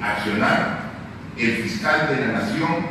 accionar, el fiscal de la Nación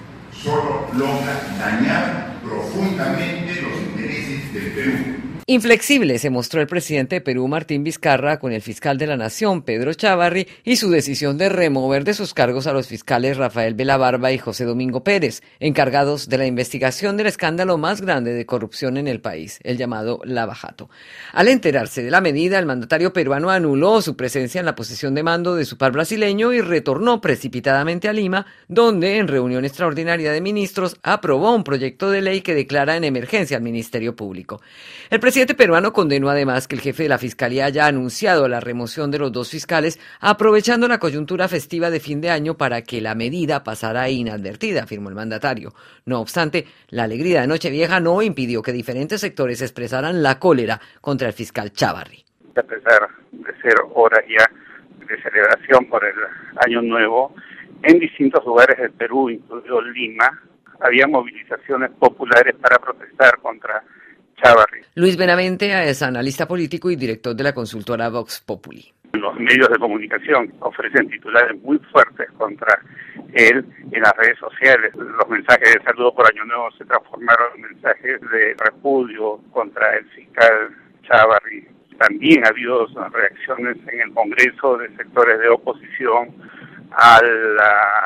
solo logra dañar profundamente los intereses del Perú. Inflexible se mostró el presidente de Perú, Martín Vizcarra, con el fiscal de la Nación, Pedro Chávarri, y su decisión de remover de sus cargos a los fiscales Rafael Velabarba y José Domingo Pérez, encargados de la investigación del escándalo más grande de corrupción en el país, el llamado Lava Jato. Al enterarse de la medida, el mandatario peruano anuló su presencia en la posición de mando de su par brasileño y retornó precipitadamente a Lima, donde, en reunión extraordinaria de ministros, aprobó un proyecto de ley que declara en emergencia al Ministerio Público. El presidente peruano condenó además que el jefe de la Fiscalía haya anunciado la remoción de los dos fiscales, aprovechando la coyuntura festiva de fin de año para que la medida pasara inadvertida, afirmó el mandatario. No obstante, la alegría de Nochevieja no impidió que diferentes sectores expresaran la cólera contra el fiscal Chávarri. A pesar de ser horas ya de celebración por el Año Nuevo, en distintos lugares del Perú, incluido Lima, había movilizaciones populares para protestar contra Chávarri. Luis Benavente es analista político y director de la consultora Vox Populi. Los medios de comunicación ofrecen titulares muy fuertes contra él en las redes sociales. Los mensajes de saludo por Año Nuevo se transformaron en mensajes de repudio contra el fiscal Chávarri. También ha habido reacciones en el Congreso de sectores de oposición a la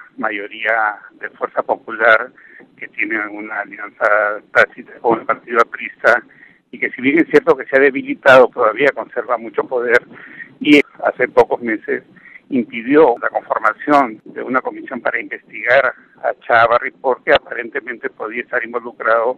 mayoría de Fuerza Popular, que tienen una alianza tácita con el partido aprista y que, si bien es cierto que se ha debilitado, todavía conserva mucho poder, y hace pocos meses impidió la conformación de una comisión para investigar a Chávarri porque aparentemente podía estar involucrado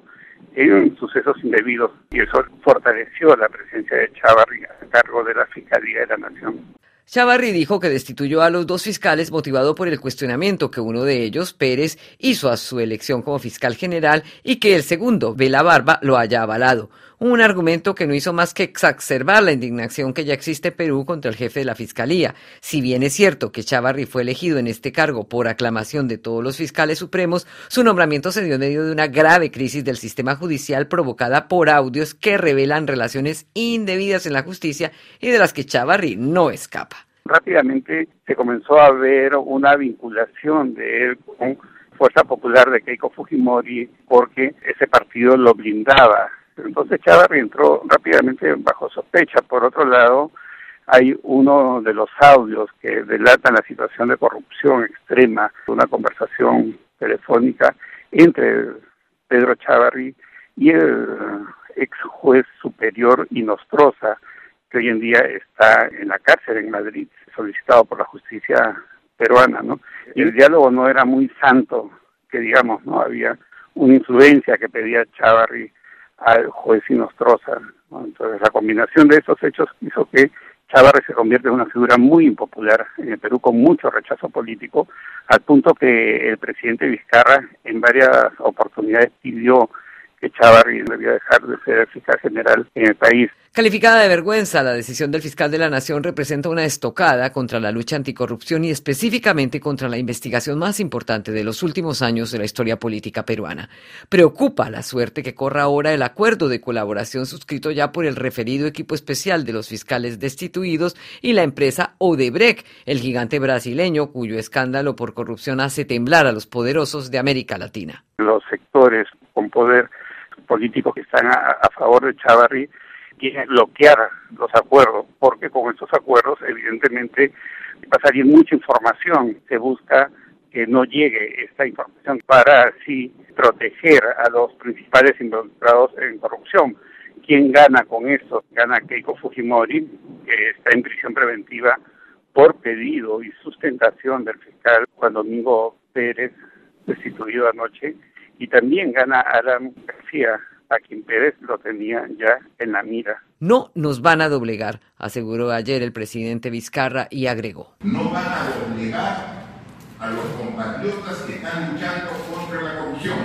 en sucesos indebidos, y eso fortaleció la presencia de Chávarri a cargo de la Fiscalía de la Nación. Chávarri dijo que destituyó a los dos fiscales motivado por el cuestionamiento que uno de ellos, Pérez, hizo a su elección como fiscal general y que el segundo, Velabarba, lo haya avalado. Un argumento que no hizo más que exacerbar la indignación que ya existe en Perú contra el jefe de la Fiscalía. Si bien es cierto que Chávarri fue elegido en este cargo por aclamación de todos los fiscales supremos, su nombramiento se dio en medio de una grave crisis del sistema judicial provocada por audios que revelan relaciones indebidas en la justicia y de las que Chávarri no escapa. Rápidamente se comenzó a ver una vinculación de él con Fuerza Popular de Keiko Fujimori porque ese partido lo blindaba. Entonces Chávarri entró rápidamente bajo sospecha. Por otro lado, hay uno de los audios que delatan la situación de corrupción extrema, una conversación telefónica entre Pedro Chávarri y el ex juez superior Inostroza, que hoy en día está en la cárcel en Madrid, solicitado por la justicia peruana, ¿no? Y el diálogo no era muy santo, que digamos, ¿no? Había una influencia que pedía Chávarri al juez Inostroza, ¿no? Entonces la combinación de esos hechos hizo que Chávarri se convierta en una figura muy impopular en el Perú, con mucho rechazo político, al punto que el presidente Vizcarra en varias oportunidades pidió que Chávarri debía dejar de ser fiscal general en el país. Calificada de vergüenza, la decisión del fiscal de la Nación representa una estocada contra la lucha anticorrupción y específicamente contra la investigación más importante de los últimos años de la historia política peruana. Preocupa la suerte que corra ahora el acuerdo de colaboración suscrito ya por el referido equipo especial de los fiscales destituidos y la empresa Odebrecht, el gigante brasileño cuyo escándalo por corrupción hace temblar a los poderosos de América Latina. Los sectores con poder políticos que están a favor de Chávarri quieren bloquear los acuerdos, porque con estos acuerdos evidentemente va a salir mucha información. Se busca que no llegue esta información para así proteger a los principales involucrados en corrupción. ¿Quién gana con esto? Gana Keiko Fujimori, que está en prisión preventiva por pedido y sustentación del fiscal Juan Domingo Pérez, destituido anoche, y también gana Alan García, a quien Pérez lo tenía ya en la mira. No nos van a doblegar, aseguró ayer el presidente Vizcarra y agregó. No van a doblegar a los compatriotas que están luchando contra la corrupción.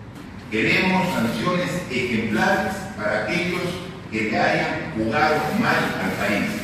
Queremos sanciones ejemplares para aquellos que le hayan jugado mal al país.